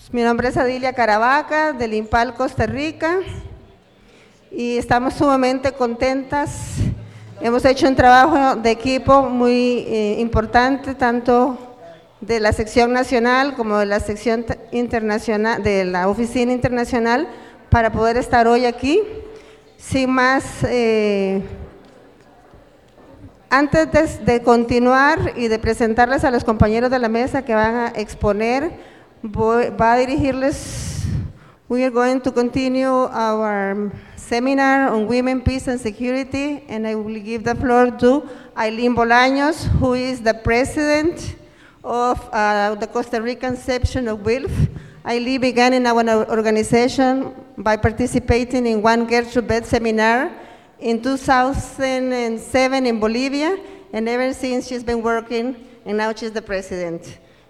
Mi nombre es Adilia Caravaca, del IMPAL Costa Rica, y estamos sumamente contentas. Hemos hecho un trabajo de equipo muy importante, tanto de la sección nacional como de la sección internacional, de la oficina internacional, para poder estar hoy aquí. Sin más, antes de continuar y de presentarles a los compañeros de la mesa que van a exponer, va a dirigirles. We are going to continue our seminar on women, peace and security, and I will give the floor to Aileen Bolaños, who is the president of the Costa Rican section of WILF. Aileen began in our organization by participating in one Girl to Bed seminar in 2007 in Bolivia, and ever since she's been working, and now she's the president.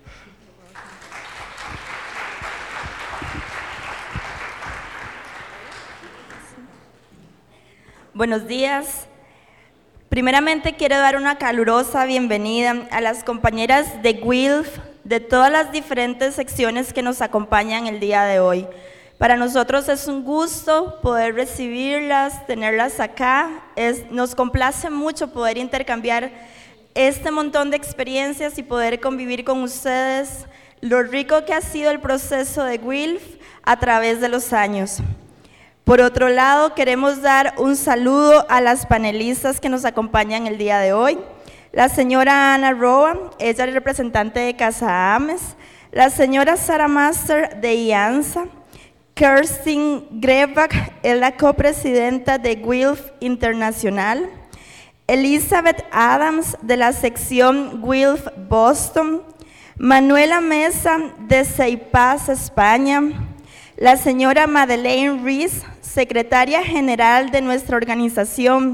Buenos días. Primeramente quiero dar una calurosa bienvenida a las compañeras de WILF de todas las diferentes secciones que nos acompañan el día de hoy. Para nosotros es un gusto poder recibirlas, tenerlas acá. Nos complace mucho poder intercambiar este montón de experiencias y poder convivir con ustedes, lo rico que ha sido el proceso de WILF a través de los años. Por otro lado, queremos dar un saludo a las panelistas que nos acompañan el día de hoy. La señora Ana Roa, ella es representante de Casa Ames. La señora Sara Master de IANSA. Kerstin Grebach es la copresidenta de WILF Internacional. Elizabeth Adams de la sección WILF Boston. Manuela Mesa de CEIPAS España. La señora Madeleine Rees, secretaria general de nuestra organización.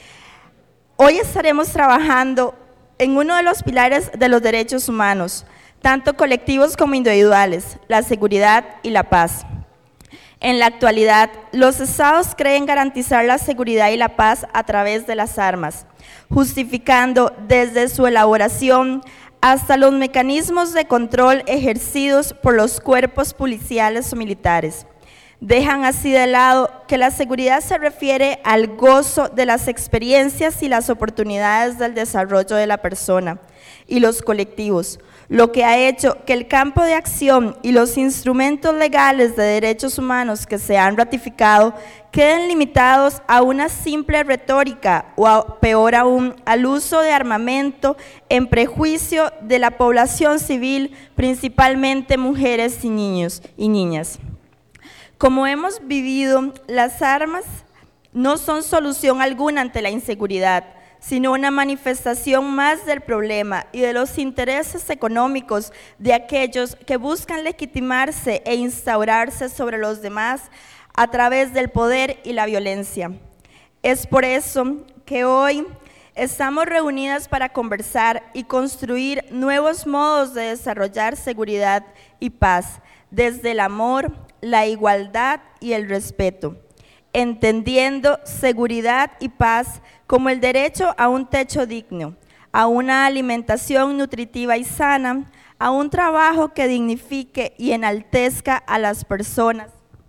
Hoy estaremos trabajando en uno de los pilares de los derechos humanos, tanto colectivos como individuales, la seguridad y la paz. En la actualidad, los estados creen garantizar la seguridad y la paz a través de las armas, justificando desde su elaboración hasta los mecanismos de control ejercidos por los cuerpos policiales o militares. Dejan así de lado que la seguridad se refiere al gozo de las experiencias y las oportunidades del desarrollo de la persona y los colectivos, lo que ha hecho que el campo de acción y los instrumentos legales de derechos humanos que se han ratificado queden limitados a una simple retórica o, peor aún, al uso de armamento en prejuicio de la población civil, principalmente mujeres y niños y niñas. Como hemos vivido, las armas no son solución alguna ante la inseguridad, sino una manifestación más del problema y de los intereses económicos de aquellos que buscan legitimarse e instaurarse sobre los demás a través del poder y la violencia. Es por eso que hoy estamos reunidas para conversar y construir nuevos modos de desarrollar seguridad y paz, desde el amor, la igualdad y el respeto, entendiendo seguridad y paz como el derecho a un techo digno, a una alimentación nutritiva y sana, a un trabajo que dignifique y enaltezca a las personas,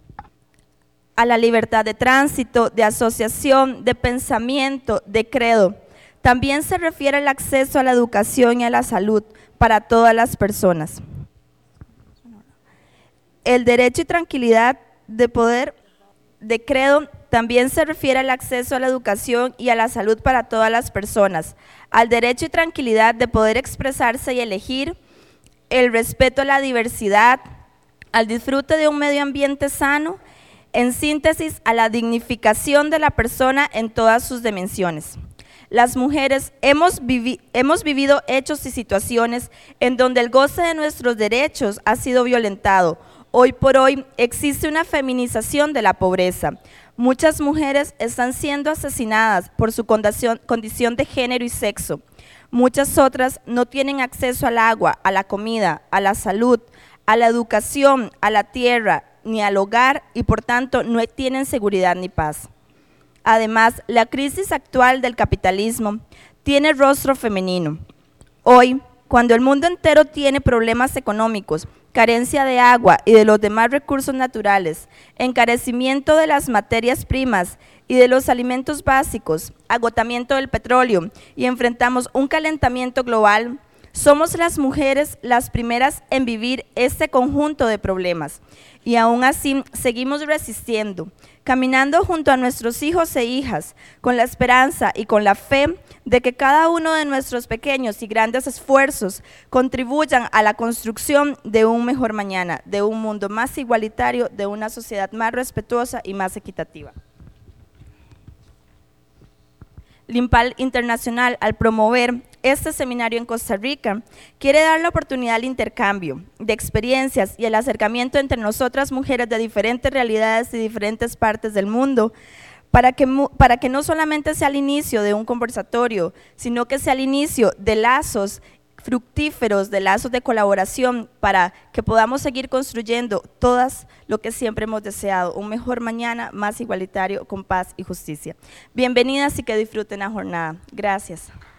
a la libertad de tránsito, de asociación, de pensamiento, de credo. También se refiere al acceso a la educación y a la salud para todas las personas. El derecho y tranquilidad de poder de credo también se refiere al acceso a la educación y a la salud para todas las personas, al derecho y tranquilidad de poder expresarse y elegir, el respeto a la diversidad, al disfrute de un medio ambiente sano, en síntesis, a la dignificación de la persona en todas sus dimensiones. Las mujeres hemos vivido hechos y situaciones en donde el goce de nuestros derechos ha sido violentado. Hoy por hoy existe una feminización de la pobreza. Muchas mujeres están siendo asesinadas por su condición de género y sexo. Muchas otras no tienen acceso al agua, a la comida, a la salud, a la educación, a la tierra, ni al hogar y por tanto no tienen seguridad ni paz. Además, la crisis actual del capitalismo tiene rostro femenino. Hoy, cuando el mundo entero tiene problemas económicos, carencia de agua y de los demás recursos naturales, encarecimiento de las materias primas y de los alimentos básicos, agotamiento del petróleo y enfrentamos un calentamiento global, somos las mujeres las primeras en vivir este conjunto de problemas y aún así seguimos resistiendo, caminando junto a nuestros hijos e hijas, con la esperanza y con la fe de que cada uno de nuestros pequeños y grandes esfuerzos contribuyan a la construcción de un mejor mañana, de un mundo más igualitario, de una sociedad más respetuosa y más equitativa. Limpal Internacional, al promover este seminario en Costa Rica, quiere dar la oportunidad al intercambio de experiencias y el acercamiento entre nosotras mujeres de diferentes realidades y diferentes partes del mundo, para que no solamente sea el inicio de un conversatorio, sino que sea el inicio de lazos fructíferos, de lazos de colaboración, para que podamos seguir construyendo todas lo que siempre hemos deseado, un mejor mañana más igualitario, con paz y justicia. Bienvenidas y que disfruten la jornada. Gracias.